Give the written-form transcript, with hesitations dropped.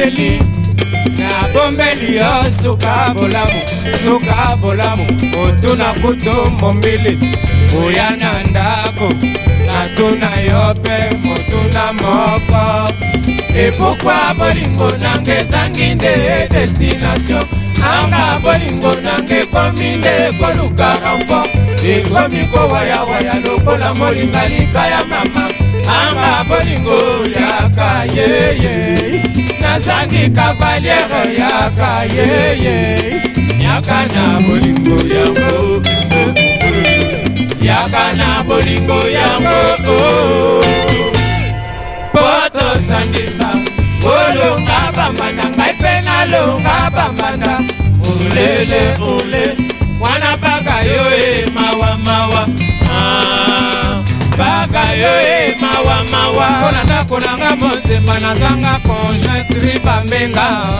bombeli na bombeli yo suka bolamu otuna kutu mombili oya na ndako natuna yo pe motuna moko. Et pourquoi bolingo nange ezangi nde destination anga bolingo nange komi nde koluka renfort ekomi kowayawaya lokola molinga lika ya mama anga bolingo yaka yeye nazangi cavaliere yaka yeye yaka na bolingo yango yaka na bolingo yango poto sangisa olonga bambanda ngai pe nalonga bambanda olele ole mwana baga yo e mawa mawa baga yo e mawa mawa kona ndako nanga monzemba nazanga conjoint bamenga